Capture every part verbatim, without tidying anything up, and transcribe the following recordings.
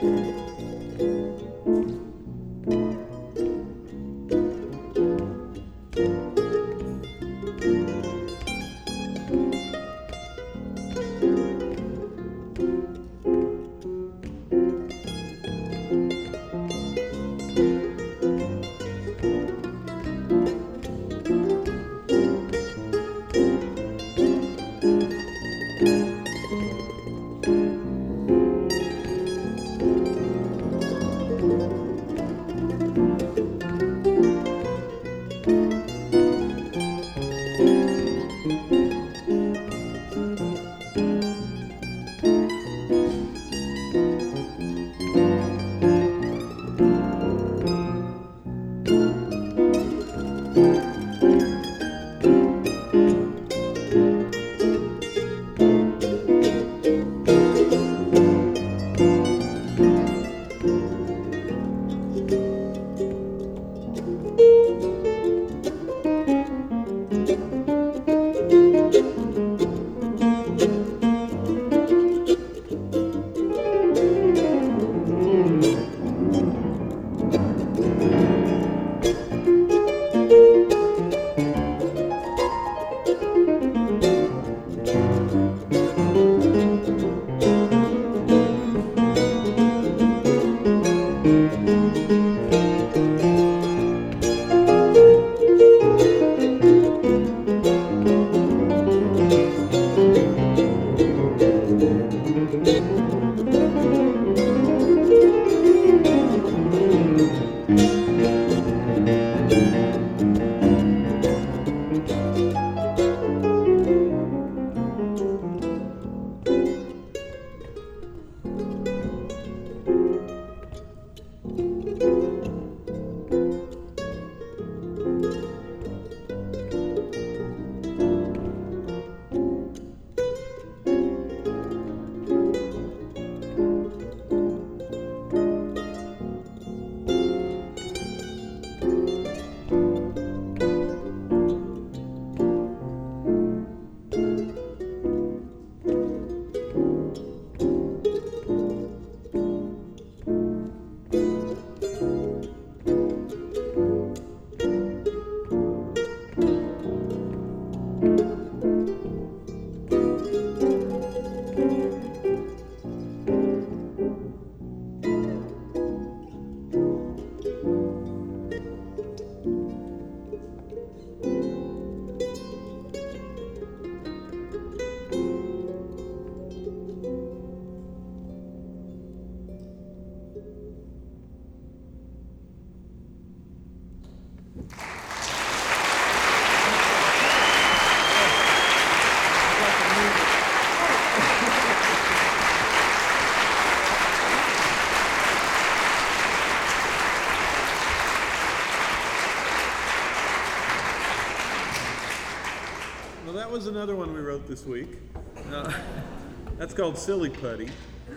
Was another one we wrote this week. Uh, that's called Silly Putty.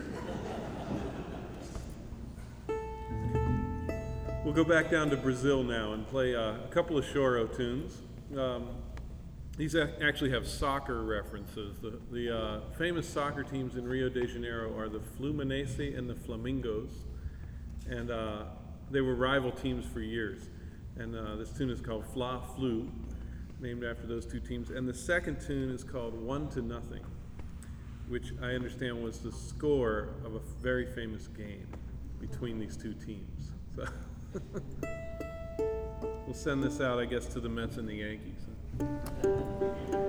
We'll go back down to Brazil now and play uh, a couple of choro tunes. Um, these actually have soccer references. The, the uh, famous soccer teams in Rio de Janeiro are the Fluminense and the Flamingos, and uh, they were rival teams for years. And uh, this tune is called Fla Flu, named after those two teams. And the second tune is called One to Nothing, which I understand was the score of a very famous game between these two teams. So we'll send this out, I guess, to the Mets and the Yankees.